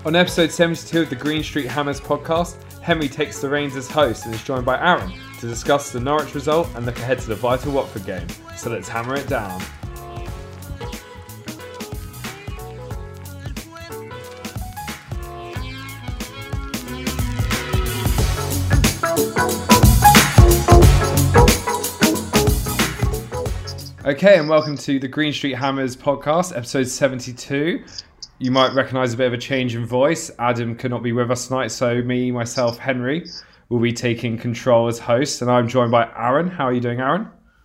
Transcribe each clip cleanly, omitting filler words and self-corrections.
On episode 72 of the Green Street Hammers podcast, Henry takes the reins as host and is joined by Aaron to discuss the Norwich result and look ahead to the vital Watford game. So let's hammer it down. Okay, and welcome to the Green Street Hammers podcast, episode 72. You might recognise a bit of a change in voice. Adam could not be with us tonight, so myself, Henry, will be taking control as host, and I'm joined by Aaron. How are you doing, Aaron?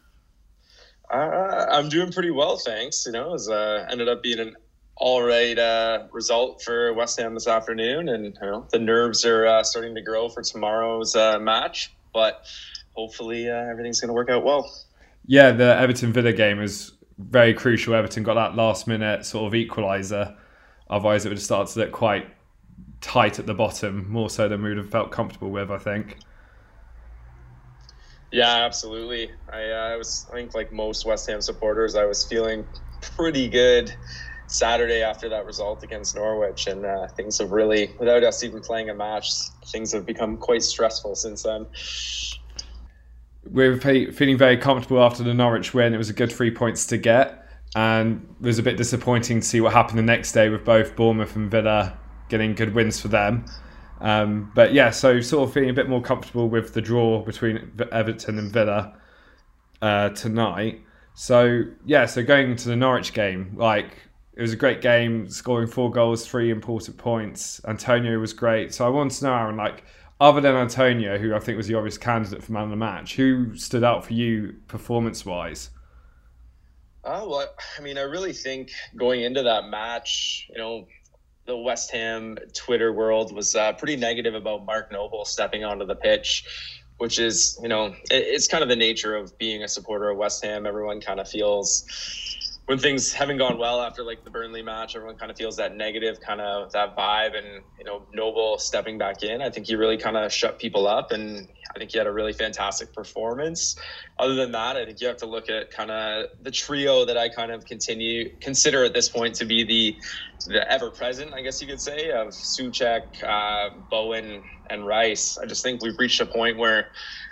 I'm doing pretty well, thanks. It was ended up being an all right result for West Ham this afternoon, and the nerves are starting to grow for tomorrow's match, but hopefully everything's going to work out well. Yeah, the Everton-Villa game is very crucial. Everton got that last-minute sort of equaliser. Otherwise, it would have started to look quite tight at the bottom, more so than we would have felt comfortable with, I think. Yeah, absolutely. I think like most West Ham supporters, I was feeling pretty good Saturday after that result against Norwich, and things have really, without us even playing a match, things have become quite stressful since then. We're feeling very comfortable after the Norwich win. It was a good 3 points to get, and it was a bit disappointing to see what happened the next day with both Bournemouth and Villa getting good wins for them. But yeah, so sort of feeling a bit more comfortable with the draw between Everton and Villa tonight. So going into the Norwich game, it was a great game, scoring 4 goals, 3 important points. Antonio was great. So I wanted to know, Aaron, other than Antonio, who I think was the obvious candidate for man of the match, who stood out for you performance-wise? Well, I really think going into that match, the West Ham Twitter world was pretty negative about Mark Noble stepping onto the pitch, which is, it's kind of the nature of being a supporter of West Ham. Everyone kind of feels, when things haven't gone well after the Burnley match, everyone kind of feels that negative kind of that vibe, and Noble stepping back in, I think he really kind of shut people up, and I think he had a really fantastic performance. Other than that, I think you have to look at kind of the trio that I kind of consider at this point to be the ever-present, I guess you could say, of Souček, Bowen, and Rice. I just think we've reached a point where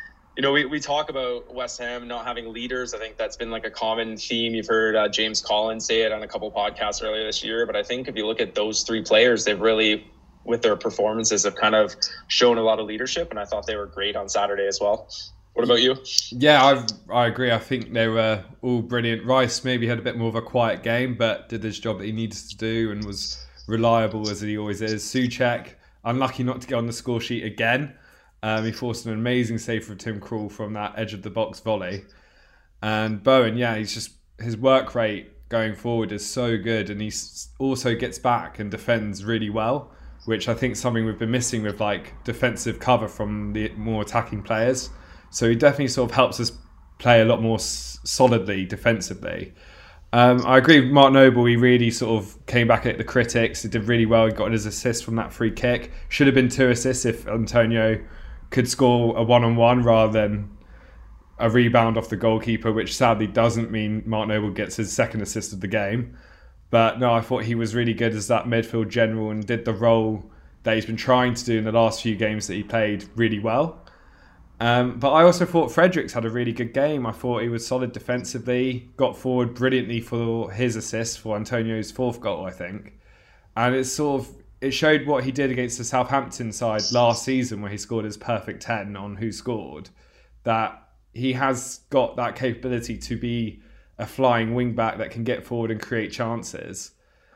we talk about West Ham not having leaders. I think that's been a common theme. You've heard James Collins say it on a couple podcasts earlier this year. But I think if you look at those 3 players, they've really, with their performances, have kind of shown a lot of leadership. And I thought they were great on Saturday as well. What about you? Yeah, I agree. I think they were all brilliant. Rice maybe had a bit more of a quiet game, but did his job that he needed to do and was reliable as he always is. Souček, unlucky not to get on the score sheet again. He forced an amazing save from Tim Krul from that edge of the box volley. And Bowen, his work rate going forward is so good, and he also gets back and defends really well, which I think is something we've been missing with defensive cover from the more attacking players. So he definitely sort of helps us play a lot more solidly defensively. I agree with Mark Noble. He really sort of came back at the critics. He did really well. He got his assist from that free kick. Should have been 2 assists if Antonio could score a one-on-one rather than a rebound off the goalkeeper, which sadly doesn't mean Mark Noble gets his second assist of the game. But no, I thought he was really good as that midfield general and did the role that he's been trying to do in the last few games that he played really well. But I also thought Fredericks had a really good game. I thought he was solid defensively, got forward brilliantly for his assist for Antonio's 4th goal, I think. And it showed what he did against the Southampton side last season, where he scored his perfect 10 on Who Scored, that he has got that capability to be a flying wing-back that can get forward and create chances.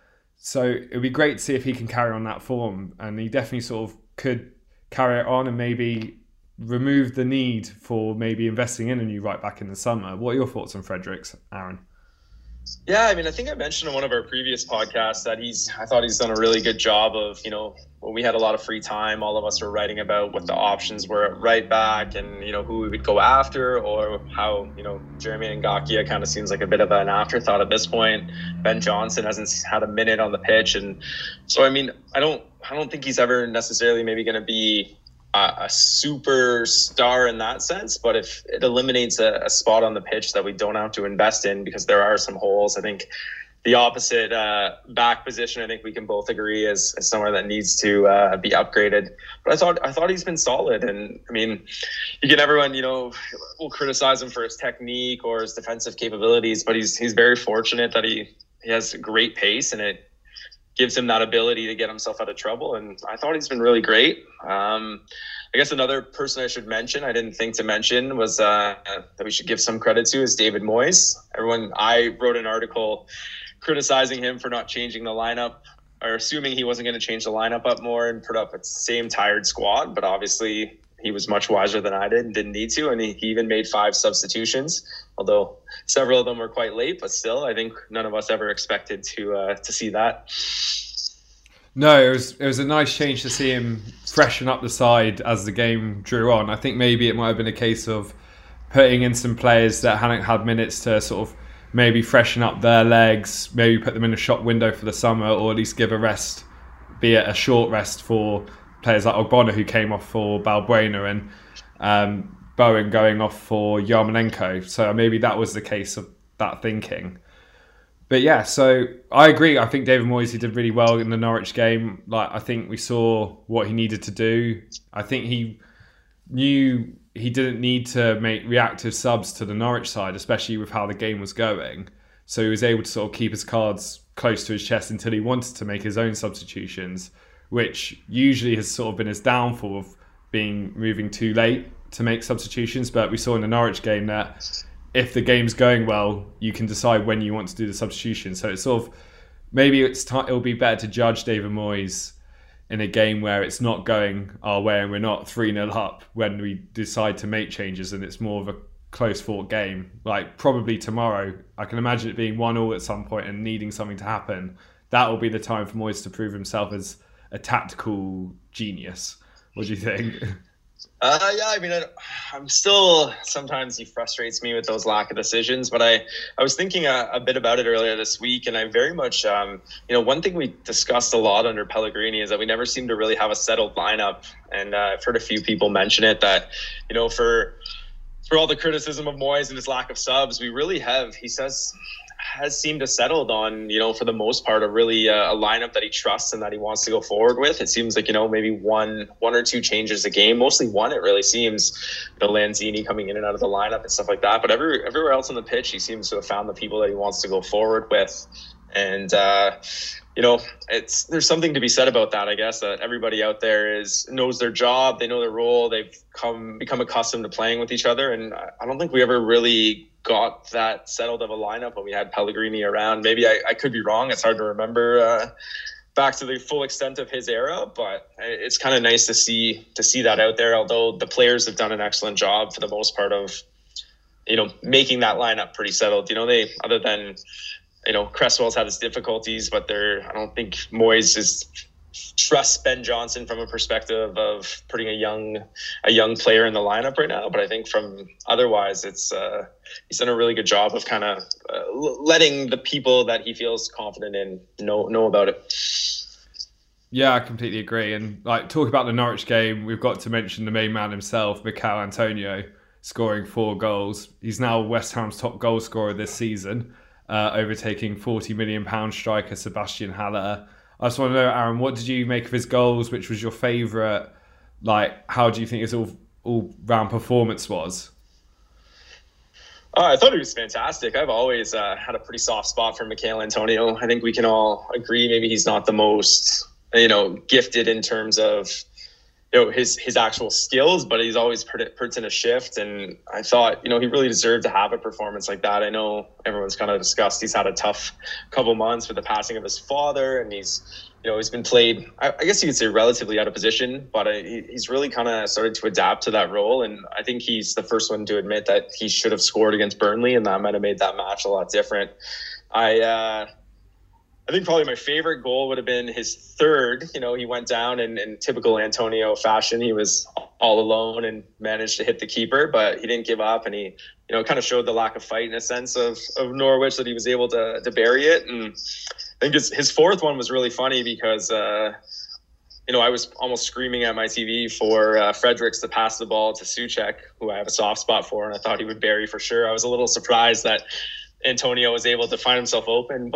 So it would be great to see if he can carry on that form, and he definitely sort of could carry it on and maybe remove the need for maybe investing in a new right-back in the summer. What are your thoughts on Fredericks, Aaron? Yeah, I think I mentioned in one of our previous podcasts that I thought he's done a really good job of, when we had a lot of free time, all of us were writing about what the options were at right back and, who we would go after, or how, Jeremy Ngakia kind of seems like a bit of an afterthought at this point. Ben Johnson hasn't had a minute on the pitch. And so, I don't think he's ever necessarily maybe going to be a superstar in that sense, but if it eliminates a spot on the pitch that we don't have to invest in because there are some holes, I think the opposite back position, I think we can both agree is somewhere that needs to be upgraded. But I thought he's been solid, and I mean, you can everyone will criticize him for his technique or his defensive capabilities, but he's very fortunate that he has great pace, and it gives him that ability to get himself out of trouble. And I thought he's been really great. I guess another person I should mention, I didn't think to mention, was that we should give some credit to is David Moyes. I wrote an article criticizing him for not changing the lineup, or assuming he wasn't going to change the lineup up more and put up a same tired squad. But obviously he was much wiser than I did and didn't need to. And he even made 5 substitutions, although several of them were quite late. But still, I think none of us ever expected to see that. No, it was a nice change to see him freshen up the side as the game drew on. I think maybe it might have been a case of putting in some players that hadn't had minutes to sort of maybe freshen up their legs, maybe put them in a shop window for the summer, or at least give a rest, be it a short rest for players like Ogbonna, who came off for Balbuena, and Bowen going off for Yarmolenko. So maybe that was the case of that thinking. But yeah, so I agree. I think David Moyes, he did really well in the Norwich game. Like, I think we saw what he needed to do. I think he knew he didn't need to make reactive subs to the Norwich side, especially with how the game was going. So he was able to sort of keep his cards close to his chest until he wanted to make his own substitutions, which usually has sort of been his downfall of moving too late to make substitutions. But we saw in the Norwich game that if the game's going well, you can decide when you want to do the substitution. So it's sort of, maybe it'll be better to judge David Moyes in a game where it's not going our way and we're not 3-0 up when we decide to make changes, and it's more of a close fought game. Like probably tomorrow, I can imagine it being 1-1 at some point and needing something to happen. That will be the time for Moyes to prove himself as a tactical genius. What do you think? Yeah, I mean, I'm still, sometimes he frustrates me with those lack of decisions, but I was thinking a bit about it earlier this week, and I very much, one thing we discussed a lot under Pellegrini is that we never seem to really have a settled lineup. And I've heard a few people mention it that, for all the criticism of Moyes and his lack of subs, we really has seemed to settled on, for the most part, a lineup that he trusts and that he wants to go forward with. It seems like, maybe one or two changes a game, mostly one, it really seems, Lanzini coming in and out of the lineup and stuff like that. But everywhere else on the pitch, he seems to have found the people that he wants to go forward with. And, there's something to be said about that, I guess, that everybody out there knows their job, they know their role, they've become accustomed to playing with each other. And I don't think we ever really got that settled of a lineup when we had Pellegrini around. Maybe I could be wrong. It's hard to remember back to the full extent of his era, but it's kind of nice to see that out there. Although the players have done an excellent job for the most part of, making that lineup pretty settled. They, other than, Cresswell's had his difficulties, but I don't think Moyes trusts Ben Johnson from a perspective of putting a young player in the lineup right now. But I think from otherwise, it's he's done a really good job of kind of letting the people that he feels confident in know about it. Yeah, I completely agree. And talk about the Norwich game, we've got to mention the main man himself, Mikel Antonio, scoring 4 goals. He's now West Ham's top goal scorer this season, overtaking £40 million striker Sebastian Haller. I just want to know, Aaron, what did you make of his goals? Which was your favourite? How do you think his all-round performance was? I thought he was fantastic. I've always had a pretty soft spot for Mikel Antonio. I think we can all agree maybe he's not the most, gifted in terms of, his actual skills, but he's always puts in a shift. And I thought, he really deserved to have a performance like that. I know everyone's kind of discussed he's had a tough couple months with the passing of his father, and he's been played, I guess you could say, relatively out of position, but he's really kind of started to adapt to that role. And I think he's the first one to admit that he should have scored against Burnley, and that might have made that match a lot different. I think probably my favorite goal would have been his third. He went down in typical Antonio fashion. He was all alone and managed to hit the keeper, but he didn't give up, and he, kind of showed the lack of fight in a sense of Norwich, that he was able to bury it. And I think his fourth one was really funny because, I was almost screaming at my TV for Fredericks to pass the ball to Souček, who I have a soft spot for, and I thought he would bury for sure. I was a little surprised that Antonio was able to find himself open, but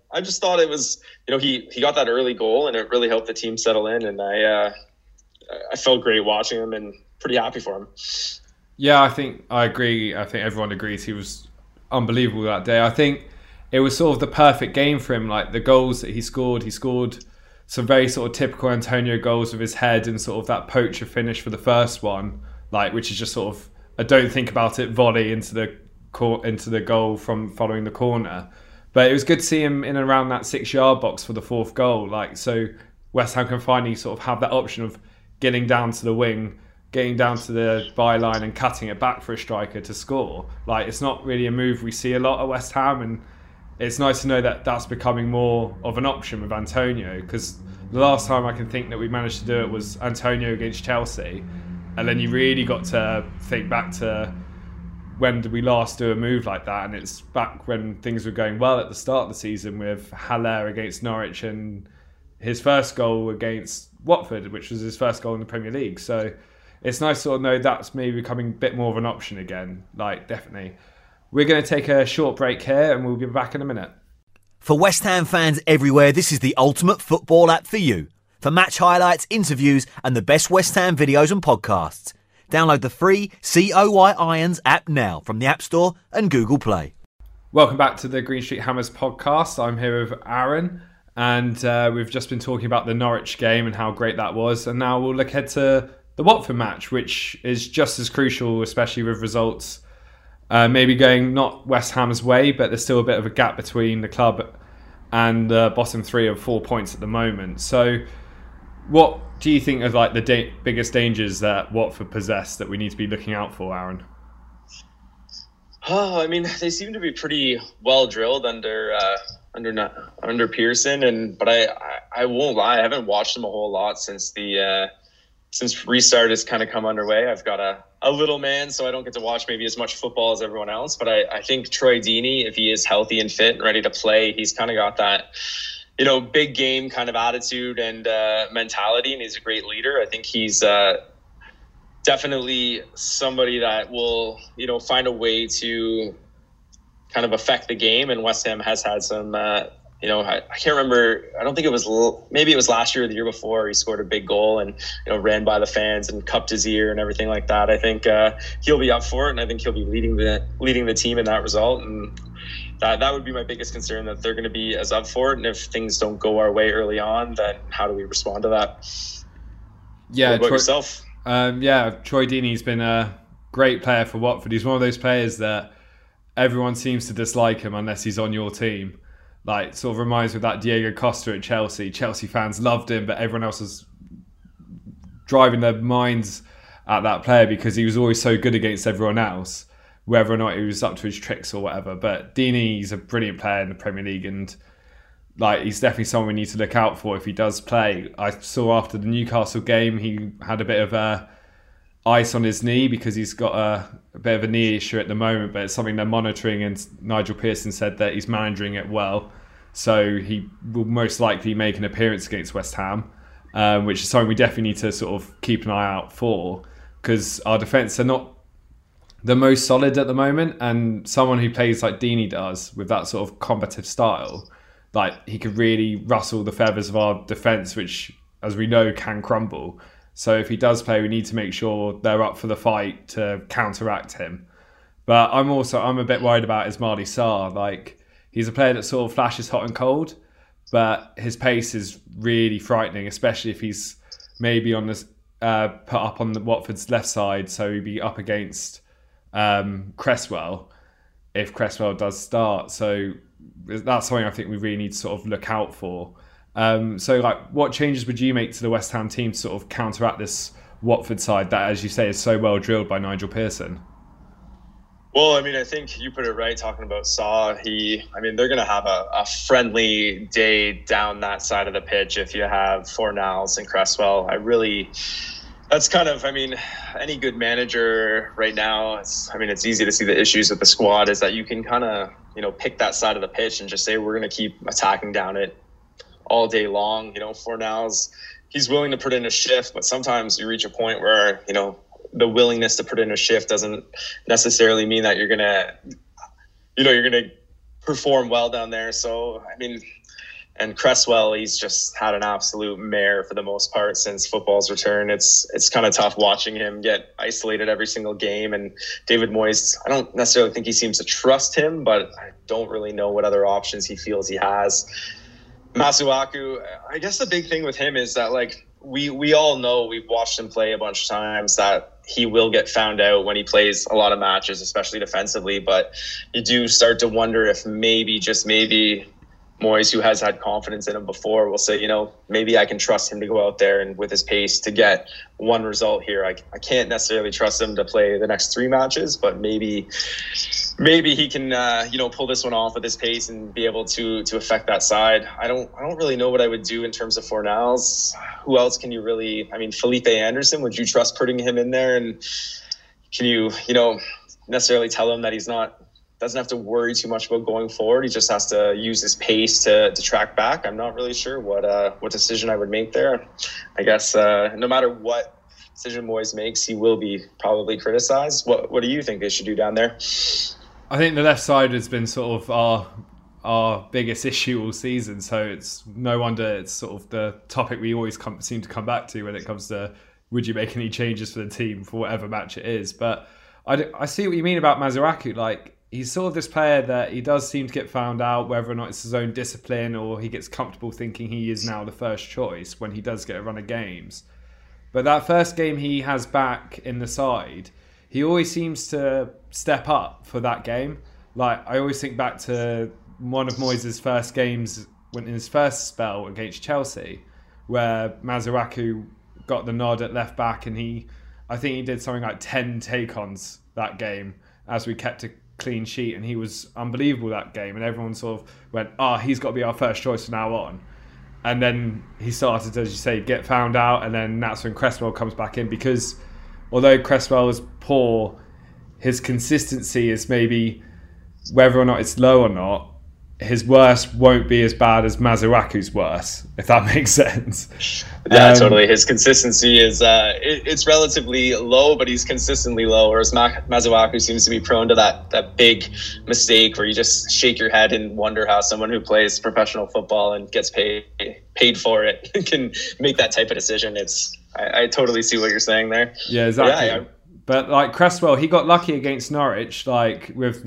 I just thought it was, he got that early goal and it really helped the team settle in. And I felt great watching him and pretty happy for him. Yeah, I agree. I think everyone agrees he was unbelievable that day. I think it was sort of the perfect game for him. Like the goals that he scored some very sort of typical Antonio goals with his head and sort of that poacher finish for the first one, like which is just sort of a don't think about it volley into the goal from following the corner. But it was good to see him in and around that 6-yard box for the fourth goal. Like, so West Ham can finally sort of have that option of getting down to the wing, getting down to the byline and cutting it back for a striker to score. Like, it's not really a move we see a lot at West Ham, and it's nice to know that that's becoming more of an option with Antonio, because the last time I can think that we managed to do it was Antonio against Chelsea, and then you really got to think back to when did we last do a move like that, and it's back when things were going well at the start of the season with Haller against Norwich and his first goal against Watford, which was his first goal in the Premier League. So it's nice to sort of know that's maybe becoming a bit more of an option again, like definitely. We're going to take a short break here and we'll be back in a minute. For West Ham fans everywhere, this is the ultimate football app for you. For match highlights, interviews and the best West Ham videos and podcasts. Download the free COY Irons app now from the App Store and Google Play. Welcome back to the Green Street Hammers podcast. I'm here with Aaron, and we've just been talking about the Norwich game and how great that was. And now we'll look ahead to the Watford match, which is just as crucial, especially with results maybe going not West Ham's way, but there's still a bit of a gap between the club and the bottom three of 4 points at the moment. So what do you think are like the biggest dangers that Watford possess that we need to be looking out for, Aaron? Oh, I mean, they seem to be pretty well drilled under Pearson, but I won't lie, I haven't watched them a whole lot since restart has kind of come underway. I've got a little man, so I don't get to watch maybe as much football as everyone else. But I think Troy Deeney, if he is healthy and fit and ready to play, he's kind of got that, big game kind of attitude and mentality, and he's a great leader. I think he's definitely somebody that will, find a way to kind of affect the game. And West Ham has had some, I can't remember. I don't think it was, maybe it was last year or the year before, he scored a big goal and, ran by the fans and cupped his ear and everything like that. I think he'll be up for it, and I think he'll be leading the team in that result. And that would be my biggest concern, that they're going to be as up for it. And if things don't go our way early on, then how do we respond to that? Yeah, what about yourself? Troy Deeney's been a great player for Watford. He's one of those players that everyone seems to dislike him unless he's on your team. Like, sort of reminds me of that Diego Costa at Chelsea. Chelsea fans loved him, but everyone else was driving their minds at that player because he was always so good against everyone else, whether or not he was up to his tricks or whatever. But Deeney's a brilliant player in the Premier League, and he's definitely someone we need to look out for if he does play. I saw after the Newcastle game he had a bit of ice on his knee because he's got a bit of a knee issue at the moment, but it's something they're monitoring, and Nigel Pearson said that he's managing it well, so he will most likely make an appearance against West Ham, which is something we definitely need to sort of keep an eye out for, because our defence are not the most solid at the moment, and someone who plays like Deeney does with that sort of combative style, like he could really rustle the feathers of our defence, which, as we know, can crumble. So if he does play, we need to make sure they're up for the fight to counteract him. But I'm a bit worried about Ismaila Sarr. Like, he's a player that sort of flashes hot and cold, but his pace is really frightening, especially if he's maybe on this put up on the Watford's left side, so he'd be up against Cresswell if Cresswell does start. So that's something I think we really need to sort of look out for. What changes would you make to the West Ham team to sort of counteract this Watford side that, as you say, is so well drilled by Nigel Pearson? Well, I mean, I think you put it right talking about Saw. They're going to have a friendly day down that side of the pitch if you have Fornals and Cresswell. That's kind of, any good manager right now, it's easy to see the issues with the squad is that you can kind of, pick that side of the pitch and just say, we're going to keep attacking down it all day long. Fornals, he's willing to put in a shift, but sometimes you reach a point where, the willingness to put in a shift doesn't necessarily mean that you're going to perform well down there. So, I mean, and Cresswell, he's just had an absolute mare for the most part since football's return. It's kind of tough watching him get isolated every single game. And David Moyes, I don't necessarily think he seems to trust him, but I don't really know what other options he feels he has. Masuaku, I guess the big thing with him is that, like, we all know, we've watched him play a bunch of times, that he will get found out when he plays a lot of matches, especially defensively. But you do start to wonder if maybe, just maybe, Moyes, who has had confidence in him before, will say, maybe I can trust him to go out there and with his pace to get one result here. I can't necessarily trust him to play the next 3 matches, but maybe he can, pull this one off with his pace and be able to affect that side. I don't really know what I would do in terms of Fornals. Who else can you really? I mean, Felipe Anderson, would you trust putting him in there? And can you, necessarily tell him that he's doesn't have to worry too much about going forward? He just has to use his pace to track back. I'm not really sure what decision I would make there. I guess no matter what decision Moyes makes, he will be probably criticized. What do you think they should do down there? I think the left side has been sort of our biggest issue all season, so it's no wonder it's sort of the topic we always seem to come back to when it comes to would you make any changes for the team for whatever match it is. But I see what you mean about Masuaku. Like, he's sort of this player that he does seem to get found out, whether or not it's his own discipline or he gets comfortable thinking he is now the first choice when he does get a run of games. But that first game he has back in the side, he always seems to step up for that game. Like, I always think back to one of Moyes' first games in his first spell against Chelsea, where Masuaku got the nod at left back, and I think he did something like 10 take-ons that game as we kept a clean sheet, and he was unbelievable that game, and everyone sort of went, he's got to be our first choice from now on. And then he started, as you say, get found out, and then that's when Cresswell comes back in, because although Cresswell is poor, his consistency is maybe, whether or not it's low or not, his worst won't be as bad as Masuaku's worst, if that makes sense. Yeah, totally. His consistency is it's relatively low, but he's consistently low, whereas Masuaku seems to be prone to that big mistake where you just shake your head and wonder how someone who plays professional football and gets paid for it can make that type of decision. I totally see what you're saying there. Yeah, exactly. But like Cresswell, he got lucky against Norwich, like with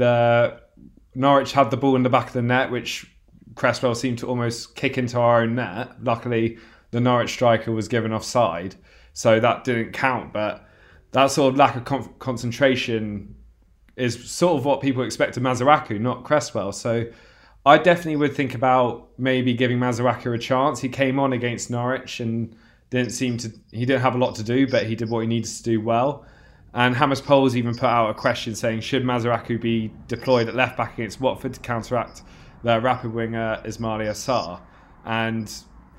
Norwich had the ball in the back of the net, which Cresswell seemed to almost kick into our own net. Luckily, the Norwich striker was given offside, so that didn't count. But that sort of lack of concentration is sort of what people expect of Masuaku, not Cresswell. So I definitely would think about maybe giving Masuaku a chance. He came on against Norwich and he didn't have a lot to do, but he did what he needed to do well. And Hammers Polls even put out a question saying, should Masuaku be deployed at left back against Watford to counteract their rapid winger Ismaila Sarr? And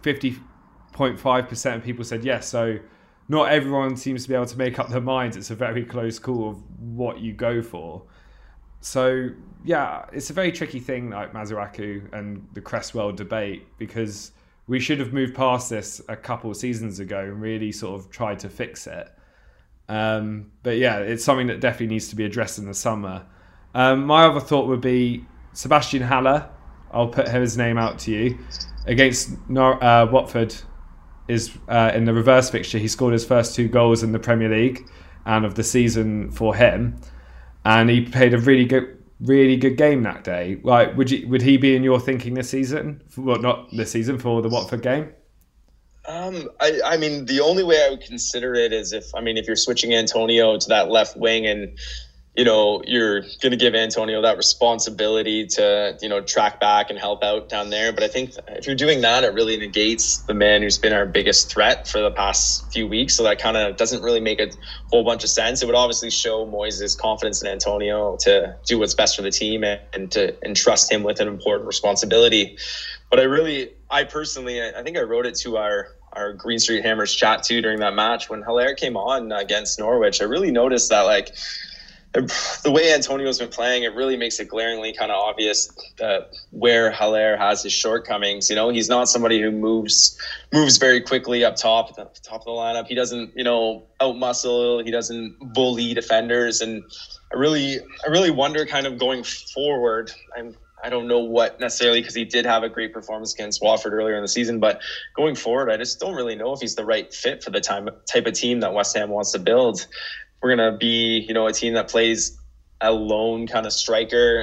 50.5% of people said yes. So not everyone seems to be able to make up their minds. It's a very close call of what you go for. So yeah, it's a very tricky thing, like Masuaku and the Cresswell debate, because we should have moved past this a couple of seasons ago and really sort of tried to fix it. But yeah, it's something that definitely needs to be addressed in the summer. My other thought would be Sebastian Haller. I'll put his name out to you. Against Watford is in the reverse fixture. He scored his first 2 goals in the Premier League and of the season for him, and he played a really good game that day. Like, would he be in your thinking this season? Well, not this season, for the Watford game. I mean, the only way I would consider it is if you're switching Antonio to that left wing and, you're going to give Antonio that responsibility to, track back and help out down there. But I think if you're doing that, it really negates the man who's been our biggest threat for the past few weeks. So that kind of doesn't really make a whole bunch of sense. It would obviously show Moyes' confidence in Antonio to do what's best for the team and to entrust him with an important responsibility. But I personally think I wrote it to our Green Street Hammers chat too during that match when Haller came on against Norwich. I really noticed that, like, the way Antonio's been playing, it really makes it glaringly kind of obvious that where Haller has his shortcomings. He's not somebody who moves very quickly up top, at the top of the lineup. He doesn't, outmuscle. He doesn't bully defenders. And I really wonder, kind of going forward, I don't know what necessarily, because he did have a great performance against Watford earlier in the season, but going forward, I just don't really know if he's the right fit for the type of team that West Ham wants to build. We're going to be, a team that plays a lone kind of striker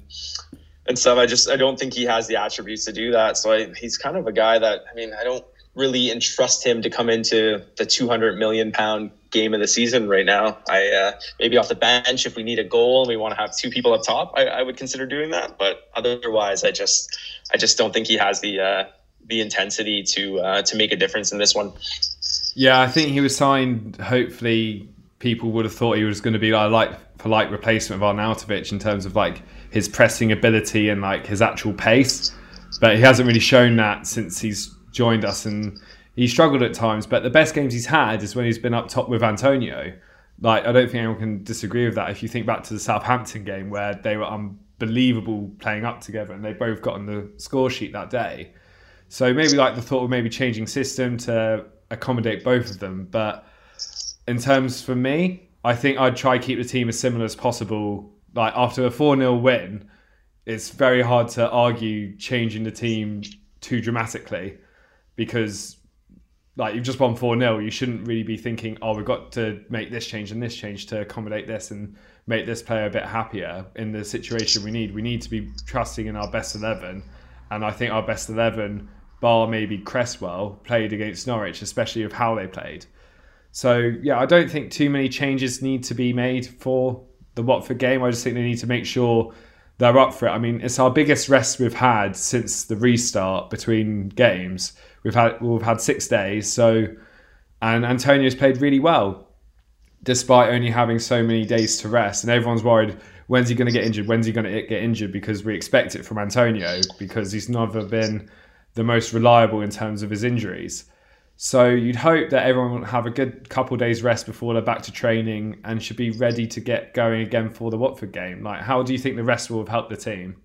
and stuff. I don't think he has the attributes to do that. So he's kind of a guy that, I don't really entrust him to come into the 200 million pound game of the season right now. Maybe off the bench, if we need a goal and we want to have two people up top, I would consider doing that. But otherwise, I just don't think he has the intensity to make a difference in this one. Yeah, I think he was signed. Hopefully, people would have thought he was going to be like replacement of Arnautovic in terms of like his pressing ability and like his actual pace. But he hasn't really shown that since he's joined us, and he struggled at times. But the best games he's had is when he's been up top with Antonio. Like, I don't think anyone can disagree with that. If you think back to the Southampton game where they were unbelievable playing up together and they both got on the score sheet that day. So maybe like the thought of maybe changing system to accommodate both of them. But in terms for me, I think I'd try keep the team as similar as possible. Like after a 4-0 win, it's very hard to argue changing the team too dramatically, because like you've just won 4-0, you shouldn't really be thinking, we've got to make this change and this change to accommodate this and make this player a bit happier in the situation we need. We need to be trusting in our best 11. And I think our best 11, bar maybe Cresswell, played against Norwich, especially of how they played. So yeah, I don't think too many changes need to be made for the Watford game. I just think they need to make sure they're up for it. I mean, it's our biggest rest we've had since the restart between games. We've had 6 days. So, and Antonio's played really well, despite only having so many days to rest. And everyone's worried, when's he going to get injured? When's he going to get injured? Because we expect it from Antonio, because he's never been the most reliable in terms of his injuries. So you'd hope that everyone will have a good couple of days rest before they're back to training and should be ready to get going again for the Watford game. Like, how do you think the rest will have helped the team?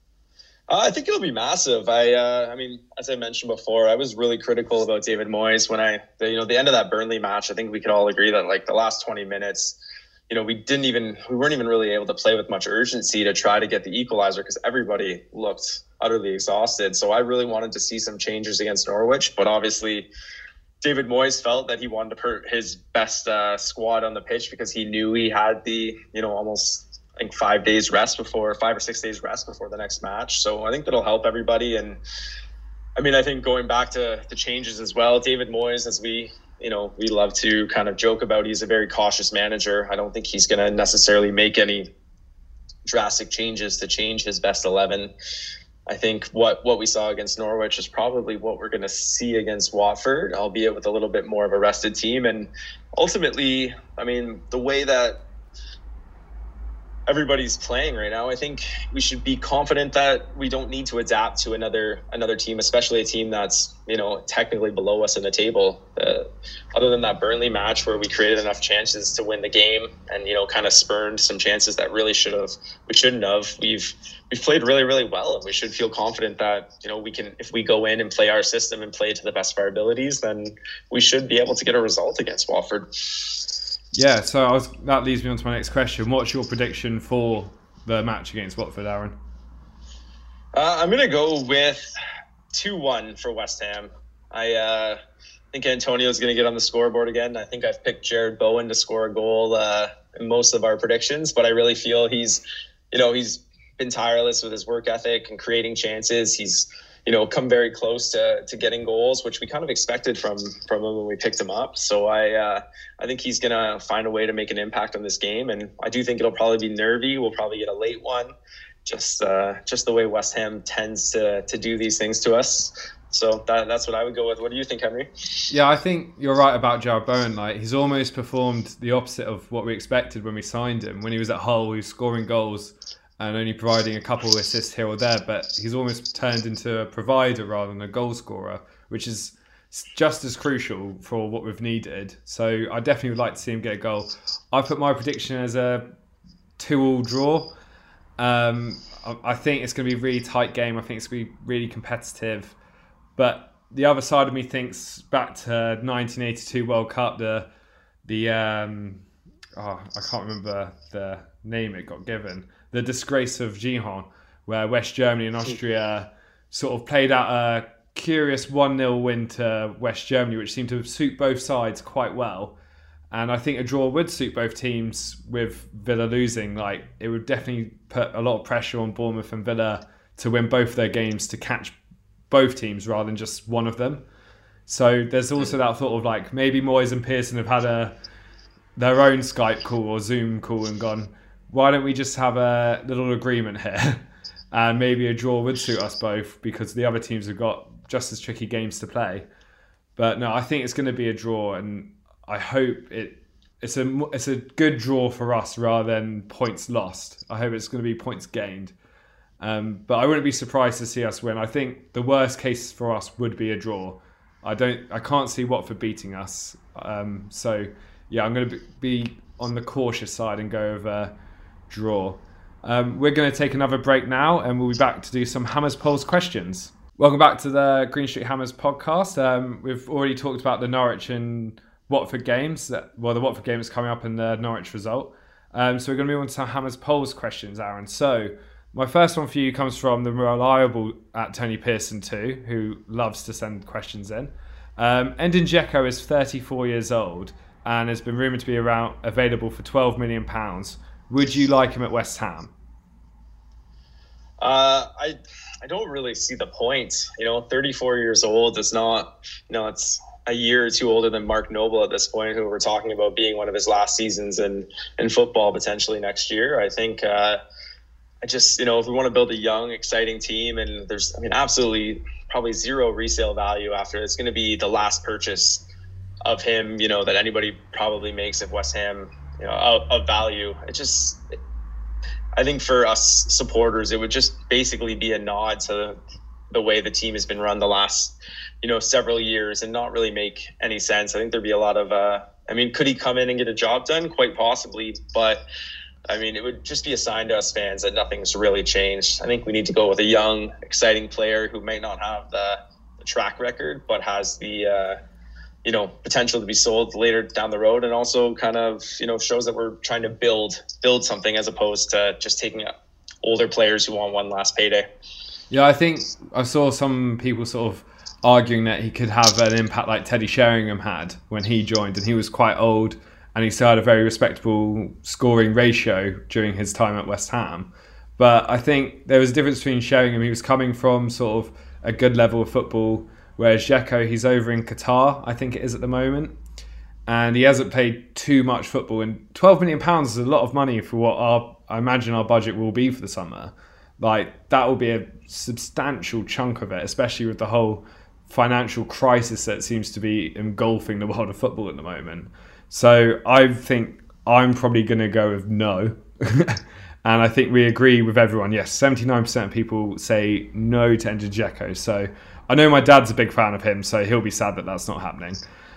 I think it'll be massive. I mean, as I mentioned before, I was really critical about David Moyes when the end of that Burnley match. I think we could all agree that like the last 20 minutes, we weren't even really able to play with much urgency to try to get the equalizer because everybody looked utterly exhausted. So I really wanted to see some changes against Norwich, but obviously David Moyes felt that he wanted to put his best squad on the pitch because he knew he had the, almost I think 5 or 6 days rest before the next match. So I think that'll help everybody. And I mean, I think going back to the changes as well, David Moyes, as we love to kind of joke about, he's a very cautious manager. I don't think he's going to necessarily make any drastic changes to change his best 11. I think what we saw against Norwich is probably what we're going to see against Watford, albeit with a little bit more of a rested team. And ultimately, I mean, the way that everybody's playing right now, I think we should be confident that we don't need to adapt to another team, especially a team that's, technically below us in the table. Other than that Burnley match where we created enough chances to win the game and, kind of spurned some chances that we shouldn't have. We've played really, really well, and we should feel confident that, we can, if we go in and play our system and play to the best of our abilities, then we should be able to get a result against Watford. Yeah, so that leads me on to my next question. What's your prediction for the match against Watford, Aaron? I'm going to go with 2-1 for West Ham. I think Antonio's going to get on the scoreboard again. I think I've picked Jared Bowen to score a goal in most of our predictions, but I really feel he's been tireless with his work ethic and creating chances. He's come very close to getting goals, which we kind of expected from him when we picked him up. So I think he's going to find a way to make an impact on this game. And I do think it'll probably be nervy. We'll probably get a late one, just the way West Ham tends to do these things to us. So that's what I would go with. What do you think, Henry? Yeah, I think you're right about Jared Bowen. Like, he's almost performed the opposite of what we expected when we signed him. When he was at Hull, he was scoring goals and only providing a couple of assists here or there, but he's almost turned into a provider rather than a goal scorer, which is just as crucial for what we've needed. So I definitely would like to see him get a goal. I put my prediction as a 2-2 draw. I think it's going to be a really tight game. I think it's going to be really competitive. But the other side of me thinks back to 1982 World Cup, I can't remember the name it got given. The disgrace of Gijon, where West Germany and Austria sort of played out a curious 1-0 win to West Germany, which seemed to suit both sides quite well. And I think a draw would suit both teams with Villa losing. Like, it would definitely put a lot of pressure on Bournemouth and Villa to win both their games to catch both teams rather than just one of them. So there's also that thought of like maybe Moyes and Pearson have had their own Skype call or Zoom call and gone, why don't we just have a little agreement here? And maybe a draw would suit us both because the other teams have got just as tricky games to play. But no, I think it's going to be a draw, and I hope it's a good draw for us rather than points lost. I hope it's going to be points gained. But I wouldn't be surprised to see us win. I think the worst case for us would be a draw. I can't see Watford beating us. So yeah, I'm going to be on the cautious side and go with a draw. We're going to take another break now, and we'll be back to do some Hammers Polls questions. Welcome back to the Green Street Hammers podcast. We've already talked about the Norwich and Watford games. The Watford game is coming up in the Norwich result. So we're going to move on to some Hammers Polls questions, Aaron. So my first one for you comes from the reliable at Tony Pearson too, who loves to send questions in. Endin Dzeko is 34 years old and has been rumoured to be available for £12 million. Would you like him at West Ham? I don't really see the point. 34 years old is not, it's a year or two older than Mark Noble at this point, who we're talking about being one of his last seasons in football potentially next year. I think if we want to build a young, exciting team, and there's, absolutely probably zero resale value after, it's going to be the last purchase of him, that anybody probably makes at West Ham, of value. I think for us supporters, it would just basically be a nod to the way the team has been run the last, several years and not really make any sense. I think there'd be a lot of, could he come in and get a job done? Quite possibly. But, it would just be a sign to us fans that nothing's really changed. I think we need to go with a young, exciting player who might not have the track record, but has the, potential to be sold later down the road, and also kind of, shows that we're trying to build something as opposed to just taking older players who want one last payday. Yeah, I think I saw some people sort of arguing that he could have an impact like Teddy Sheringham had when he joined, and he was quite old and he still had a very respectable scoring ratio during his time at West Ham. But I think there was a difference between Sheringham. He was coming from sort of a good level of football, whereas Dzeko, he's over in Qatar, I think it is at the moment, and he hasn't played too much football. And £12 million is a lot of money for what I imagine our budget will be for the summer. Like, that will be a substantial chunk of it, especially with the whole financial crisis that seems to be engulfing the world of football at the moment. So I think I'm probably going to go with no. And I think we agree with everyone. Yes, 79% of people say no to Endin Dzeko. So I know my dad's a big fan of him, so he'll be sad that that's not happening.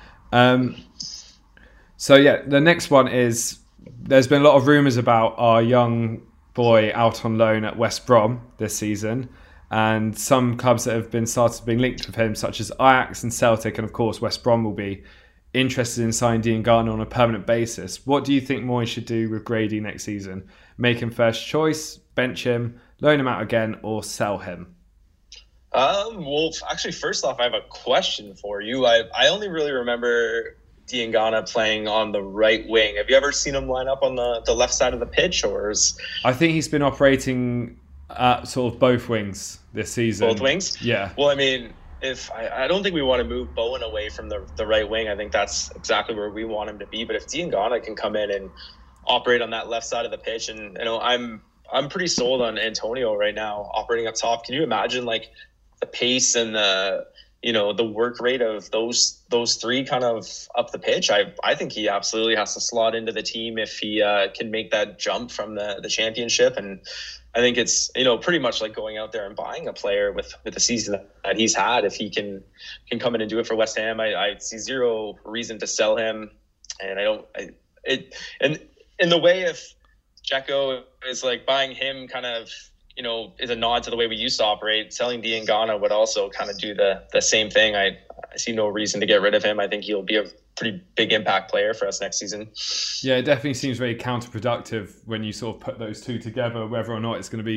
So yeah, the next one is, there's been a lot of rumours about our young boy out on loan at West Brom this season, and some clubs that have been started being linked with him, such as Ajax and Celtic, and of course West Brom will be interested in signing Diangana on a permanent basis. What do you think Moyes should do with Grady next season? Make him first choice, bench him, loan him out again, or sell him? Well, actually, first off, I have a question for you. I only really remember Diangana playing on the right wing. Have you ever seen him line up on the left side of the pitch, or is... I think he's been operating at sort of both wings this season. Both wings? Yeah. Well, I don't think we want to move Bowen away from the right wing. I think that's exactly where we want him to be. But if Diangana can come in and operate on that left side of the pitch, and I'm pretty sold on Antonio right now operating up top. Can you imagine like the pace and the work rate of those three kind of up the pitch? I think he absolutely has to slot into the team if he can make that jump from the championship. And I think it's, pretty much like going out there and buying a player with the season that he's had. If he can come in and do it for West Ham, I see zero reason to sell him. And and in the way if Dzeko is like buying him kind of, is a nod to the way we used to operate, selling Diangana would also kind of do the same thing. I see no reason to get rid of him. I think he'll be a pretty big impact player for us next season. Yeah, it definitely seems very counterproductive when you sort of put those two together, whether or not it's going to be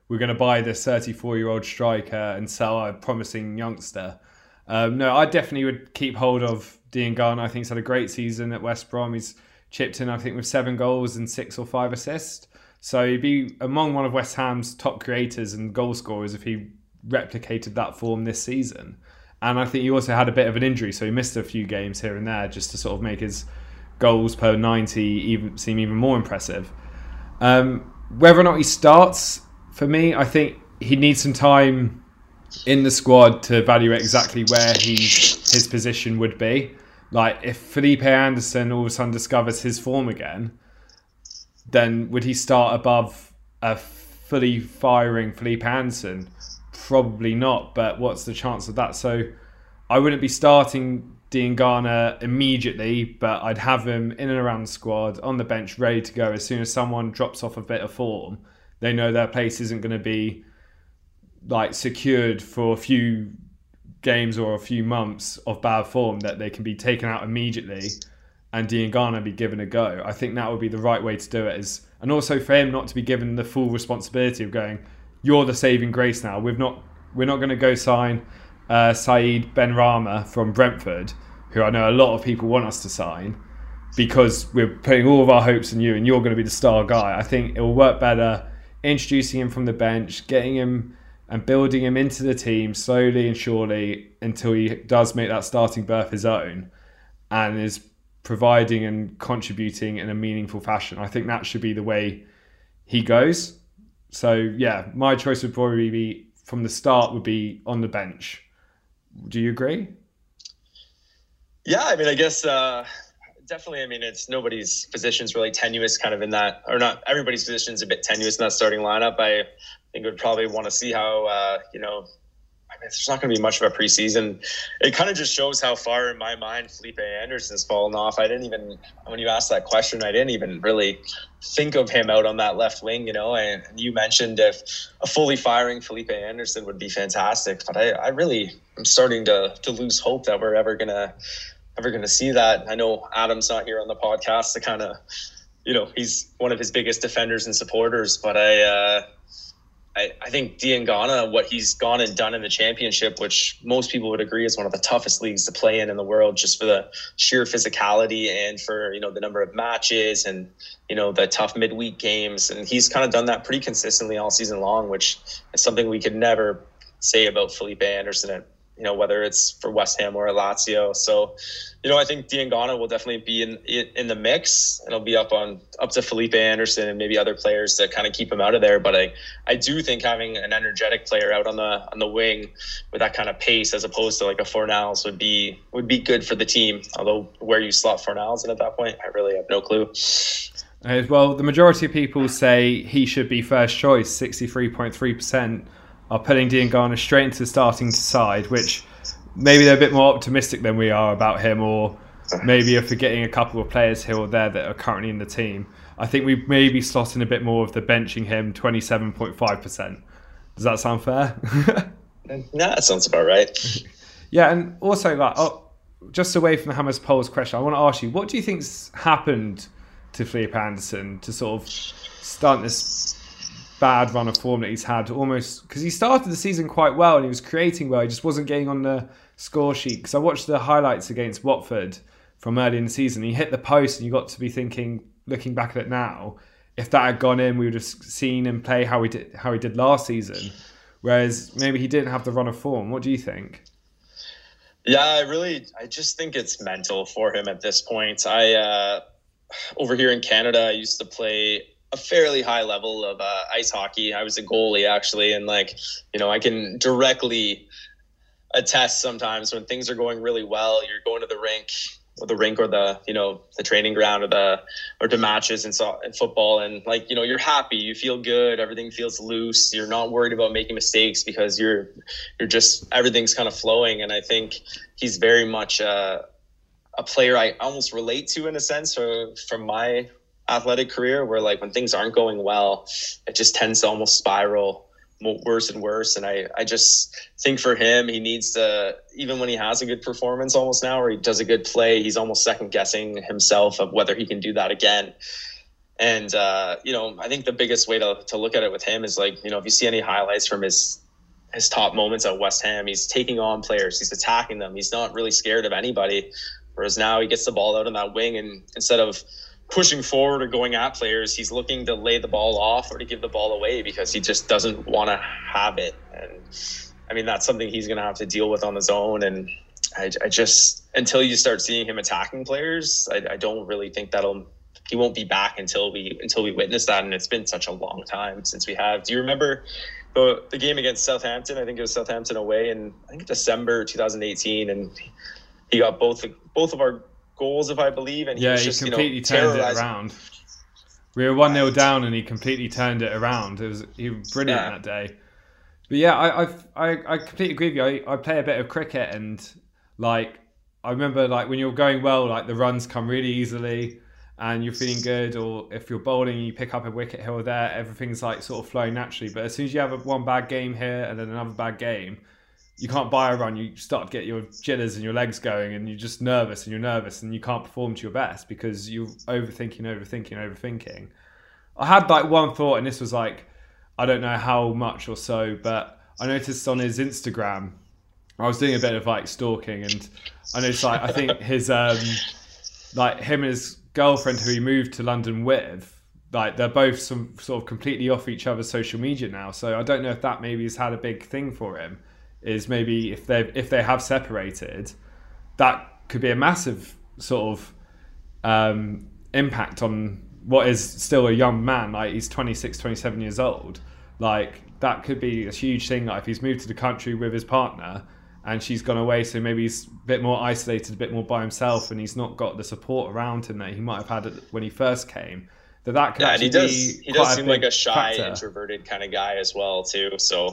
we're going to buy this 34-year-old striker and sell a promising youngster. No, I definitely would keep hold of Diangana. I think he's had a great season at West Brom. He's chipped in, I think, with 7 goals and 6 or 5 assists. So he'd be among one of West Ham's top creators and goal scorers if he replicated that form this season. And I think he also had a bit of an injury, so he missed a few games here and there just to sort of make his goals per 90 seem even more impressive. Whether or not he starts, for me, I think he needs some time in the squad to evaluate exactly where his position would be. Like, if Felipe Anderson all of a sudden discovers his form again, then would he start above a fully firing Felipe Anderson? Probably not, but what's the chance of that? So I wouldn't be starting Diangana immediately, but I'd have him in and around the squad, on the bench, ready to go as soon as someone drops off a bit of form. They know their place isn't going to be like secured for a few games or a few months of bad form, that they can be taken out immediately and Diangana be given a go. I think that would be the right way to do it. And also for him not to be given the full responsibility of going, you're the saving grace now. We're not going to go sign Saeed Benrahma from Brentford, who I know a lot of people want us to sign, because we're putting all of our hopes in you and you're going to be the star guy. I think it will work better introducing him from the bench, getting him and building him into the team slowly and surely until he does make that starting berth his own and is providing and contributing in a meaningful fashion. I think that should be the way he goes. So yeah, my choice would probably be from the start would be on the bench. Do you agree? Yeah, I mean, I guess definitely. I mean, it's nobody's position's really tenuous, kind of in that, or not everybody's position's a bit tenuous in that starting lineup. I think would probably want to see how, I mean, there's not going to be much of a preseason. It kind of just shows how far, in my mind, Felipe Anderson's fallen off. When you asked that question, I didn't even really think of him out on that left wing, and you mentioned if a fully firing Felipe Anderson would be fantastic, but I'm starting to lose hope that we're ever going to see that. I know Adam's not here on the podcast to kind of, he's one of his biggest defenders and supporters, but I think Diangana, what he's gone and done in the Championship, which most people would agree is one of the toughest leagues to play in the world, just for the sheer physicality and for, the number of matches and, the tough midweek games. And he's kind of done that pretty consistently all season long, which is something we could never say about Felipe Anderson, whether it's for West Ham or at Lazio. So, I think Diangana will definitely be in the mix, and it'll be up to Felipe Anderson and maybe other players to kind of keep him out of there. But I do think having an energetic player out on the wing with that kind of pace, as opposed to like a Fornals, would be good for the team. Although where you slot Fornals in at that point, I really have no clue. Well, the majority of people say he should be first choice. 63.3% are putting Diangana straight into the starting side, which maybe they're a bit more optimistic than we are about him, or maybe are forgetting a couple of players here or there that are currently in the team. I think we maybe slot in a bit more of the benching him, 27.5%. Does that sound fair? No, that sounds about right. Yeah, and also, just away from the Hammers Polls question, I want to ask you, what do you think's happened to Felipe Anderson to sort of stunt this bad run of form that he's had, almost because he started the season quite well and he was creating well, he just wasn't getting on the score sheet? Because I watched the highlights against Watford from early in the season. He hit the post and you got to be thinking, looking back at it now, if that had gone in, we would have seen him play how he did last season, whereas maybe he didn't have the run of form. What do you think? Yeah, I just think it's mental for him at this point. Over here in Canada, I used to play a fairly high level of ice hockey. I was a goalie, actually, and I can directly attest sometimes when things are going really well, you're going to the rink or the training ground or the matches in football, and you're happy, you feel good, everything feels loose, you're not worried about making mistakes because you're just, everything's kind of flowing. And I think he's very much a player I almost relate to, in a sense, from my athletic career, where when things aren't going well, it just tends to almost spiral worse and worse. And I just think for him, he needs to, even when he has a good performance almost now, or he does a good play, he's almost second guessing himself of whether he can do that again. And, I think the biggest way to look at it with him is like, if you see any highlights from his top moments at West Ham, he's taking on players, he's attacking them, he's not really scared of anybody. Whereas now he gets the ball out in that wing, and instead of pushing forward or going at players, he's looking to lay the ball off or to give the ball away because he just doesn't want to have it. And I mean, that's something he's going to have to deal with on his own. And I just, until you start seeing him attacking players, I don't really think he won't be back until we witness that. And it's been such a long time since we have. Do you remember the game against Southampton? I think it was Southampton away in, I think, December 2018, and he got both of our goals, if I believe, and he was just completely turned it around. We were 1-0 down, and he completely turned it around. He was brilliant that day. But yeah, I completely agree with you. I play a bit of cricket, and like I remember, like when you're going well, like the runs come really easily, and you're feeling good. Or if you're bowling, you pick up a wicket here or there. Everything's like sort of flowing naturally. But as soon as you have one bad game here and then another bad game, you can't buy a run. You start to get your jitters and your legs going, and you're just nervous, and you can't perform to your best because you're overthinking. I had like one thought, and this was like, I don't know how much or so, but I noticed on his Instagram, I was doing a bit of like stalking, and I noticed like, I think his like him and his girlfriend who he moved to London with, like they're both some sort of completely off each other's social media now. So I don't know if that maybe has had a big thing for him. Is maybe if they have separated, that could be a massive sort of impact on what is still a young man. Like he's 26, 27 years old. Like that could be a huge thing. Like if he's moved to the country with his partner and she's gone away, so maybe he's a bit more isolated, a bit more by himself, and he's not got the support around him that he might have had when he first came. That could actually he does seem like a shy, introverted kind of guy as well too. So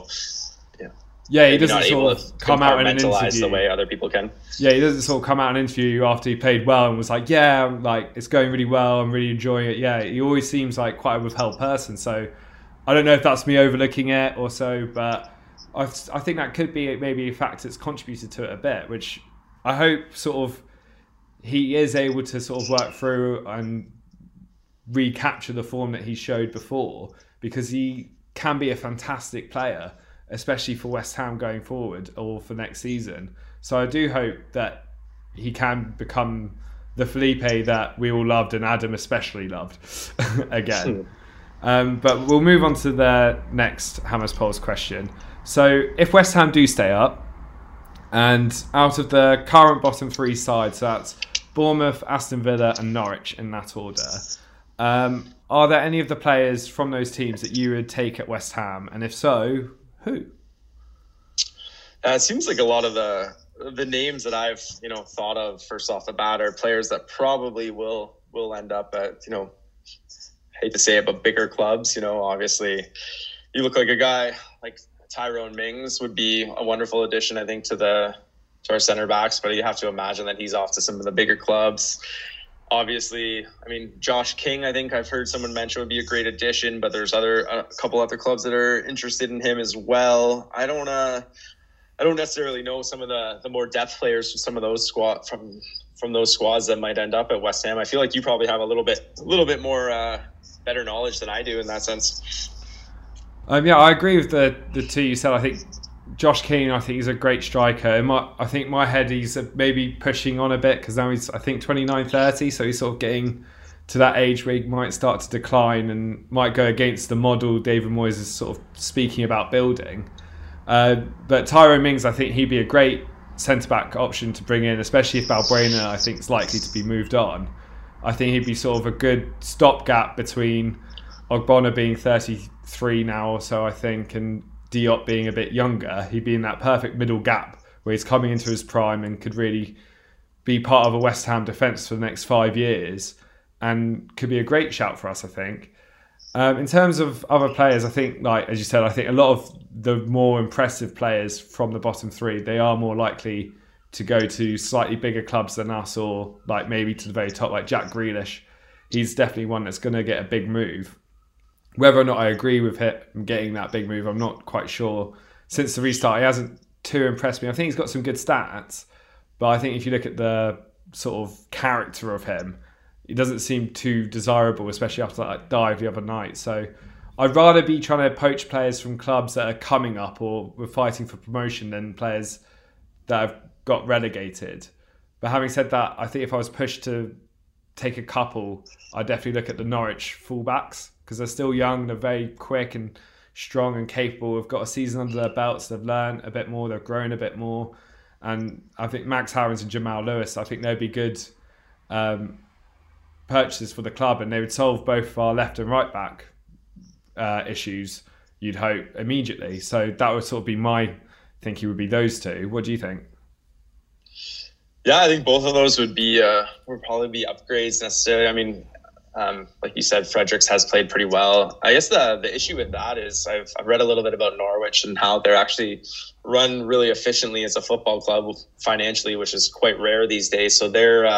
yeah, he doesn't sort of come out in an interview the way other people can. Yeah, he doesn't sort of come out in an interview after he played well and was like, yeah, like it's going really well, I'm really enjoying it. Yeah, he always seems like quite a withheld person. So I don't know if that's me overlooking it or so, but I think that could be maybe a factor that's contributed to it a bit, which I hope sort of he is able to sort of work through and recapture the form that he showed before, because he can be a fantastic player, especially for West Ham going forward or for next season. So I do hope that he can become the Felipe that we all loved and Adam especially loved again. But we'll move on to the next Hammers Polls question. So if West Ham do stay up, and out of the current bottom three sides, so that's Bournemouth, Aston Villa and Norwich in that order, are there any of the players from those teams that you would take at West Ham? And if so, who? It seems like a lot of the names that I've thought of first off the bat are players that probably will end up at hate to say it, but bigger clubs. Obviously, you look like a guy like Tyrone Mings would be a wonderful addition, I think, to our center backs. But you have to imagine that he's off to some of the bigger clubs. Obviously, I mean, Josh King, I think I've heard someone mention would be a great addition, but there's a couple other clubs that are interested in him as well. I don't necessarily know some of the more depth players from some of those from those squads that might end up at West Ham. I feel like you probably have a little bit more better knowledge than I do in that sense. Yeah, I agree with the two you said. I think Josh King, I think he's a great striker. I think my head, he's maybe pushing on a bit because now he's, I think, 29, 30. So he's sort of getting to that age where he might start to decline and might go against the model David Moyes is sort of speaking about building. But Tyrone Mings, I think he'd be a great centre-back option to bring in, especially if Balbuena, I think, is likely to be moved on. I think he'd be sort of a good stopgap between Ogbonna being 33 now or so, I think, and Diop being a bit younger. He'd be in that perfect middle gap where he's coming into his prime and could really be part of a West Ham defence for the next 5 years and could be a great shout for us, I think. In terms of other players, I think, like as you said, I think a lot of the more impressive players from the bottom three, they are more likely to go to slightly bigger clubs than us, or like maybe to the very top, like Jack Grealish. He's definitely one that's going to get a big move. Whether or not I agree with him getting that big move, I'm not quite sure. Since the restart, he hasn't too impressed me. I think he's got some good stats, but I think if you look at the sort of character of him, he doesn't seem too desirable, especially after that dive the other night. So I'd rather be trying to poach players from clubs that are coming up or were fighting for promotion than players that have got relegated. But having said that, I think if I was pushed to take a couple, I'd definitely look at the Norwich fullbacks because they're still young, they're very quick and strong and capable. They've got a season under their belts, they've learned a bit more, they've grown a bit more. And I think Max Harrens and Jamal Lewis, I think they'd be good purchases for the club, and they would solve both of our left and right back issues, you'd hope, immediately. So that would sort of be my thinking, would be those two. What do you think? Yeah, I think both of those would probably be upgrades necessarily. I mean, like you said, Fredericks has played pretty well. I guess the issue with that is I've read a little bit about Norwich and how they're actually run really efficiently as a football club financially, which is quite rare these days. So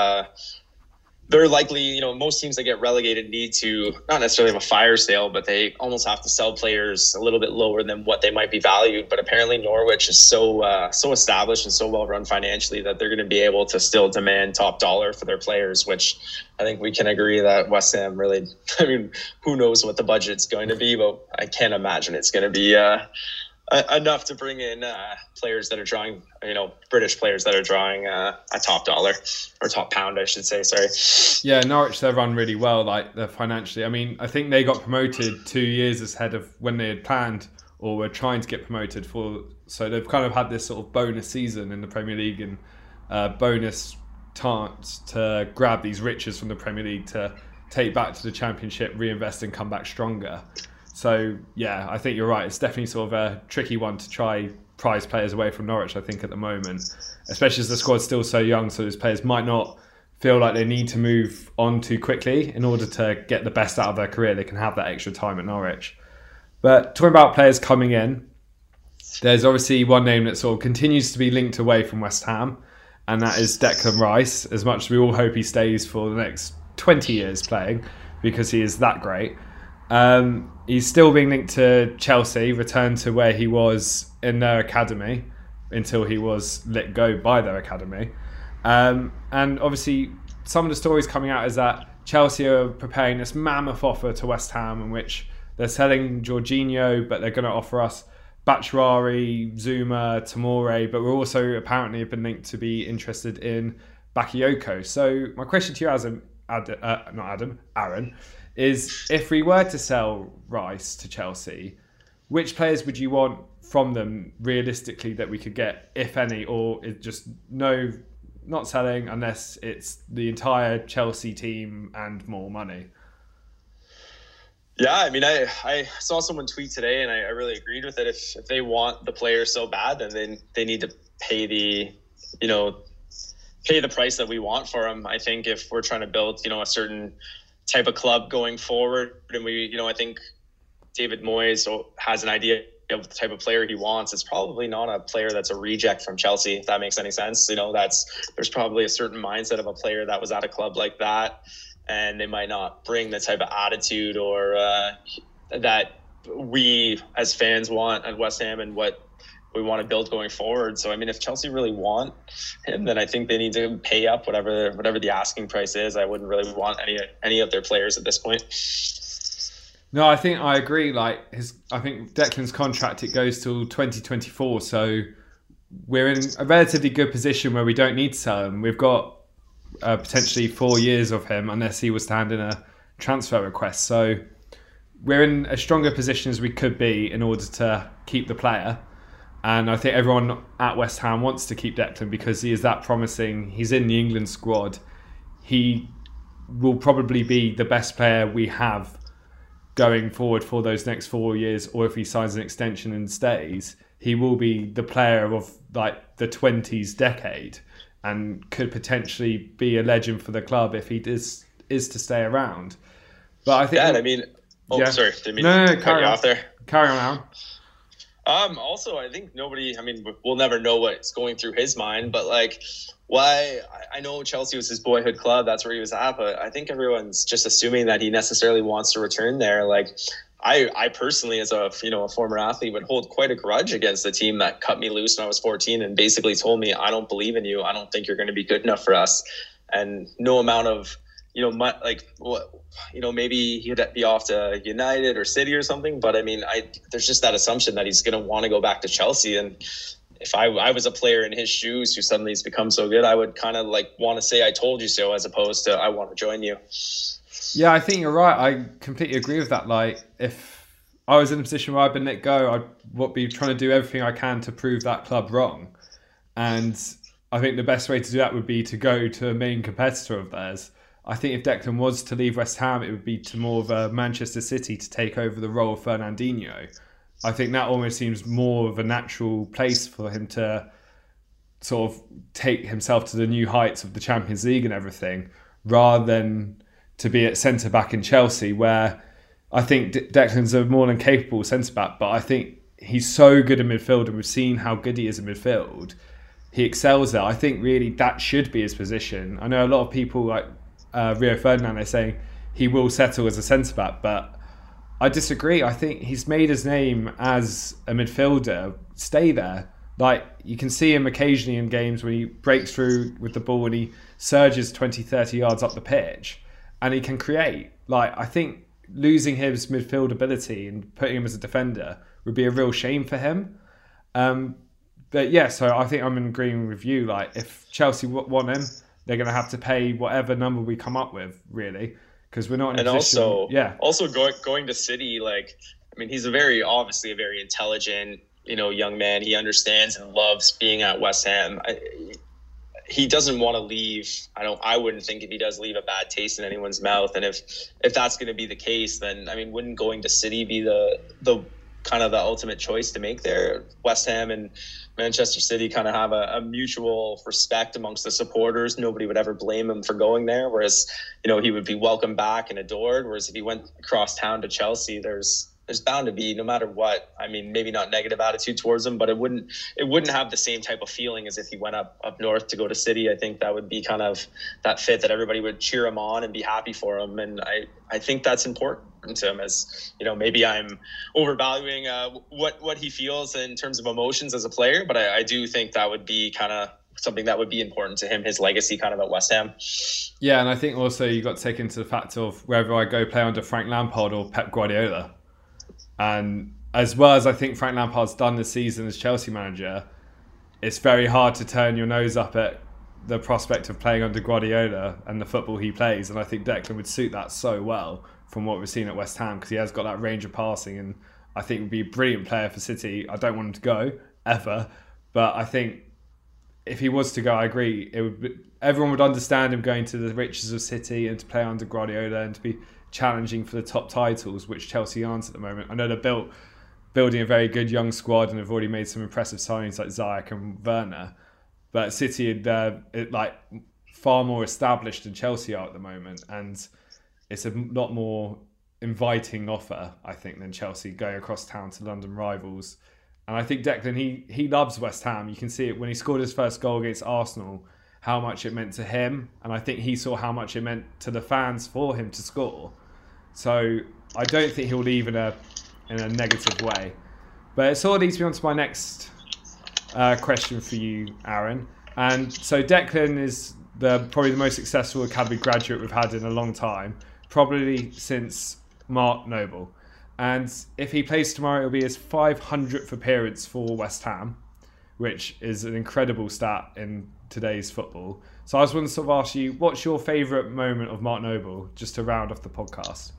they're likely, most teams that get relegated need to not necessarily have a fire sale, but they almost have to sell players a little bit lower than what they might be valued. But apparently Norwich is so established and so well run financially that they're going to be able to still demand top dollar for their players, which I think we can agree that West Ham really, I mean, who knows what the budget's going to be, but I can't imagine it's going to be enough to bring in players that are drawing, British players that are drawing a top dollar or top pound, I should say. Sorry. Yeah, Norwich, they're run really well, like they're financially. I mean, I think they got promoted 2 years ahead of when they had planned or were trying to get promoted for. So they've kind of had this sort of bonus season in the Premier League and bonus chance to grab these riches from the Premier League to take back to the Championship, reinvest and come back stronger. So, yeah, I think you're right. It's definitely sort of a tricky one to try prize players away from Norwich, I think, at the moment, especially as the squad's still so young. So those players might not feel like they need to move on too quickly in order to get the best out of their career. They can have that extra time at Norwich. But talking about players coming in, there's obviously one name that sort of continues to be linked away from West Ham, and that is Declan Rice, as much as we all hope he stays for the next 20 years playing because he is that great. He's still being linked to Chelsea, returned to where he was in their academy until he was let go by their academy. And obviously, some of the stories coming out is that Chelsea are preparing this mammoth offer to West Ham in which they're selling Jorginho, but they're going to offer us Batshuayi, Zuma, Tomori, but we're also apparently have been linked to be interested in Bakayoko. So my question to you, Aaron, is if we were to sell Rice to Chelsea, which players would you want from them realistically that we could get, if any, or it just not selling unless it's the entire Chelsea team and more money? Yeah, I mean, I saw someone tweet today and I really agreed with it. If they want the player so bad, then they need to pay the price that we want for him. I think if we're trying to build, a certain type of club going forward, and I think David Moyes has an idea of the type of player he wants. It's probably not a player that's a reject from Chelsea, if that makes any sense. There's probably a certain mindset of a player that was at a club like that, and they might not bring the type of attitude or that we as fans want at West Ham and what we want to build going forward. So, I mean, if Chelsea really want him, then I think they need to pay up whatever the asking price is. I wouldn't really want any of their players at this point. No, I think I agree. I think Declan's contract, it goes till 2024. So we're in a relatively good position where we don't need to sell him. We've got potentially 4 years of him unless he was to hand in a transfer request. So we're in a stronger position as we could be in order to keep the player. And I think everyone at West Ham wants to keep Declan because he is that promising. He's in the England squad. He will probably be the best player we have going forward for those next 4 years, or if he signs an extension and stays, he will be the player of the 20s decade and could potentially be a legend for the club if he is to stay around. But I think sorry, didn't mean to cut you off there. Carry on, Aaron. Also, I think we'll never know what's going through his mind, but why? I know Chelsea was his boyhood club. That's where he was at, but I think everyone's just assuming that he necessarily wants to return there. I personally, as a former athlete, would hold quite a grudge against the team that cut me loose when I was 14 and basically told me, I don't believe in you. I don't think you're going to be good enough for us. And no amount of maybe he'd be off to United or City or something. But I mean, there's just that assumption that he's going to want to go back to Chelsea. And if I was a player in his shoes who suddenly has become so good, I would kind of like want to say I told you so, as opposed to I want to join you. Yeah, I think you're right. I completely agree with that. Like, if I was in a position where I'd been let go, I would be trying to do everything I can to prove that club wrong. And I think the best way to do that would be to go to a main competitor of theirs. I think if Declan was to leave West Ham, it would be to more of a Manchester City to take over the role of Fernandinho. I think that almost seems more of a natural place for him to sort of take himself to the new heights of the Champions League and everything, rather than to be at centre-back in Chelsea, where I think Declan's a more than capable centre-back, but I think he's so good in midfield, and we've seen how good he is in midfield. He excels there. I think really that should be his position. I know a lot of people like Rio Ferdinand are saying he will settle as a centre-back, but I disagree. I think he's made his name as a midfielder. Stay there. Like, you can see him occasionally in games when he breaks through with the ball and he surges 20, 30 yards up the pitch and he can create. Like, I think losing his midfield ability and putting him as a defender would be a real shame for him. But yeah, so I think I'm agreeing with you. Like, if Chelsea want him, they're going to have to pay whatever number we come up with, really, because we're not in a position. Also going to City, like, I mean, he's obviously a very intelligent, young man. He understands and loves being at West Ham. He doesn't want to leave. I wouldn't think if he does leave a bad taste in anyone's mouth. And if that's going to be the case, then I mean, wouldn't going to City be the kind of the ultimate choice to make there? West Ham and Manchester City kind of have a mutual respect amongst the supporters. Nobody would ever blame him for going there, whereas he would be welcomed back and adored. Whereas if he went across town to Chelsea, there's bound to be, no matter what, I mean, maybe not negative attitude towards him, but it wouldn't have the same type of feeling as if he went up north to go to City. I think that would be kind of that fit that everybody would cheer him on and be happy for him. And I think that's important to him, as maybe I'm overvaluing what he feels in terms of emotions as a player, but I do think that would be kind of something that would be important to him, his legacy kind of at West Ham. Yeah, and I think also you got to take into the fact of wherever I go play under Frank Lampard or Pep Guardiola. And as well as I think Frank Lampard's done this season as Chelsea manager, it's very hard to turn your nose up at the prospect of playing under Guardiola and the football he plays. And I think Declan would suit that so well from what we've seen at West Ham, because he has got that range of passing, and I think would be a brilliant player for City. I don't want him to go, ever. But I think if he was to go, I agree, everyone would understand him going to the riches of City and to play under Guardiola and to be challenging for the top titles, which Chelsea aren't at the moment. I know they're building a very good young squad and have already made some impressive signings like Ziyech and Werner, but City are far more established than Chelsea are at the moment, and it's a lot more inviting offer, I think, than Chelsea going across town to London rivals. And I think Declan, he loves West Ham. You can see it when he scored his first goal against Arsenal, how much it meant to him, and I think he saw how much it meant to the fans for him to score. So I don't think he'll leave in a negative way. But it sort of leads me on to my next question for you, Aaron. And so Declan is probably the most successful academy graduate we've had in a long time, probably since Mark Noble. And if he plays tomorrow, it'll be his 500th appearance for West Ham, which is an incredible stat in today's football. So I just want to sort of ask you, what's your favourite moment of Mark Noble, just to round off the podcast?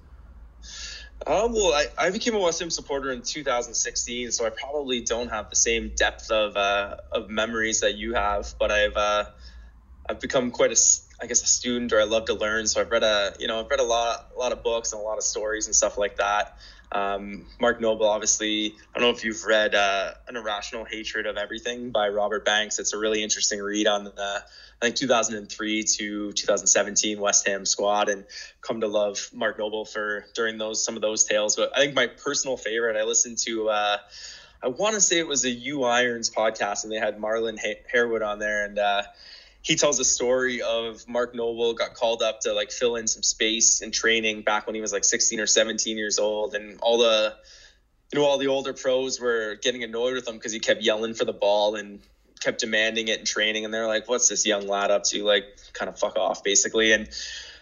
Well, I became a West Ham supporter in 2016, so I probably don't have the same depth of memories that you have. But I've become quite a student, or I love to learn. So I've read a lot of books and a lot of stories and stuff like that. Mark Noble, obviously, I don't know if you've read An Irrational Hatred of Everything by Robert Banks. It's a really interesting read on I think 2003 to 2017 West Ham squad, and come to love Mark Noble during some of those tales. But I think my personal favorite, I listened to, I want to say it was a U Irons podcast, and they had Marlon Harewood on there, and he tells a story of Mark Noble got called up to like fill in some space in training back when he was like 16 or 17 years old, and all the older pros were getting annoyed with him because he kept yelling for the ball and kept demanding it in training, and they're like, what's this young lad up to? Like, kind of fuck off, basically. And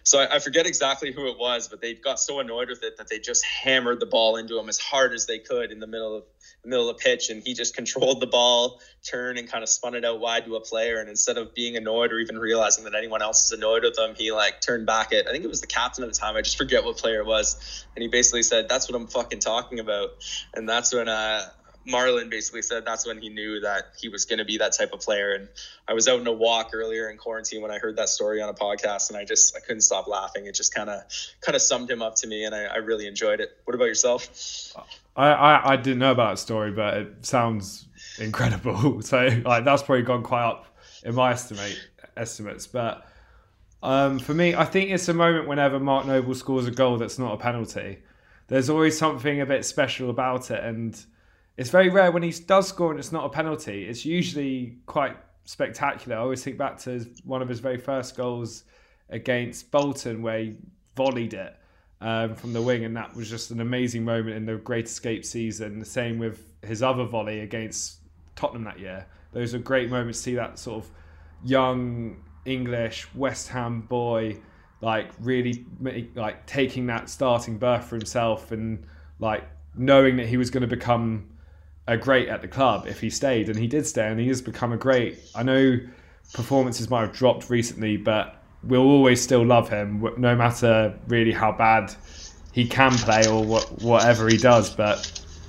So I forget exactly who it was, but they got so annoyed with it that they just hammered the ball into him as hard as they could in the middle of the pitch, and he just controlled the ball, turned and kind of spun it out wide to a player, and instead of being annoyed or even realizing that anyone else is annoyed with him, he like turned back at, I think it was the captain at the time, I just forget what player it was, and he basically said, "That's what I'm fucking talking about." And that's when Marlon basically said that's when he knew that he was going to be that type of player. And I was out on a walk earlier in quarantine when I heard that story on a podcast, and I couldn't stop laughing. It just kind of summed him up to me, and I really enjoyed it. What about yourself? I didn't know about that story, but it sounds incredible. So like that's probably gone quite up in my estimates. But for me, I think it's a moment whenever Mark Noble scores a goal that's not a penalty. There's always something a bit special about it, and it's very rare when he does score and it's not a penalty. It's usually quite spectacular. I always think back to one of his very first goals against Bolton where he volleyed it from the wing, and that was just an amazing moment in the Great Escape season. The same with his other volley against Tottenham that year. Those are great moments to see that sort of young English West Ham boy like really like taking that starting berth for himself and like knowing that he was going to become a great at the club if he stayed, and he did stay, and he has become a great. I know performances might have dropped recently, but we'll always still love him, no matter really how bad he can play or whatever he does. But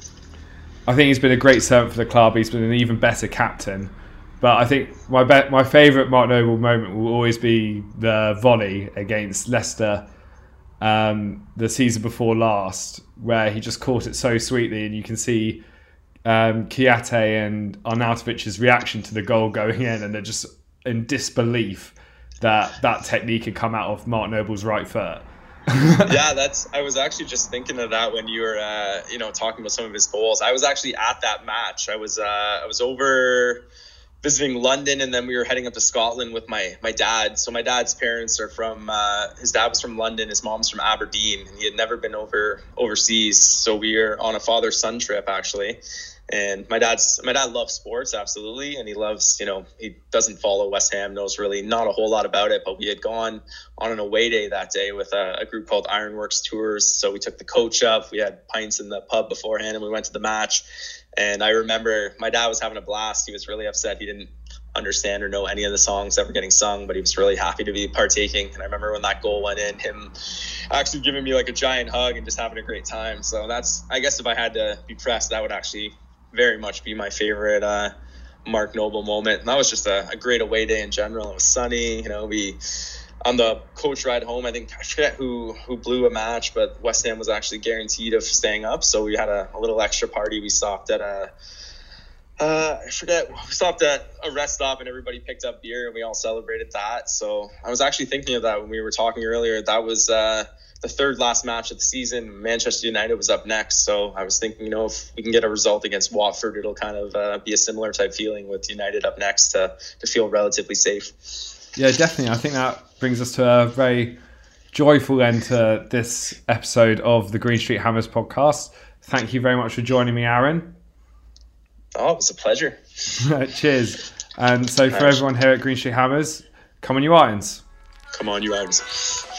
I think he's been a great servant for the club. He's been an even better captain. But I think my favourite Mark Noble moment will always be the volley against Leicester the season before last, where he just caught it so sweetly, and you can see Kiate and Arnautovic's reaction to the goal going in, and they're just in disbelief that technique had come out of Mark Noble's right foot. Yeah, I was actually just thinking of that when you were talking about some of his goals. I was actually at that match. I was over visiting London, and then we were heading up to Scotland with my dad. So my dad's parents are from his dad was from London, his mom's from Aberdeen, and he had never been overseas. So we were on a father-son trip actually. And my dad loves sports, absolutely. And he loves, he doesn't follow West Ham, knows really not a whole lot about it. But we had gone on an away day that day with a group called Ironworks Tours. So we took the coach up. We had pints in the pub beforehand, and we went to the match. And I remember my dad was having a blast. He was really upset. He didn't understand or know any of the songs that were getting sung, but he was really happy to be partaking. And I remember when that goal went in, him actually giving me like a giant hug and just having a great time. So that's, I guess if I had to be pressed, that would actually very much be my favorite Mark Noble moment. And that was just a great away day in general. It was sunny. We on the coach ride home, I forget who blew a match, but West Ham was actually guaranteed of staying up. So we had a little extra party. We stopped at we stopped at a rest stop, and everybody picked up beer, and we all celebrated that. So I was actually thinking of that when we were talking earlier. That was the third last match of the season. Manchester United was up next. So I was thinking, if we can get a result against Watford, it'll kind of be a similar type feeling with United up next to feel relatively safe. Yeah, definitely. I think that brings us to a very joyful end to this episode of the Green Street Hammers podcast. Thank you very much for joining me, Aaron. Oh, it was a pleasure. Cheers. And so for everyone here at Green Street Hammers, come on you Irons. Come on you Irons.